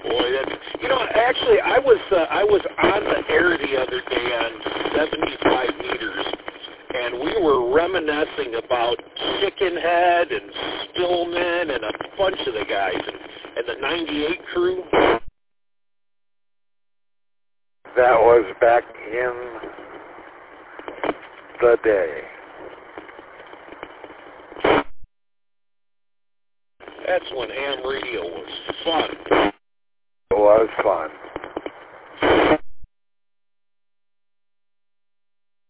Boy, actually, I was on the air the other day on 75 meters, and we were reminiscing about Chickenhead and Stillman and a bunch of the guys, and the 98 crew. That was back in the day. That's when ham radio was fun. It was fun.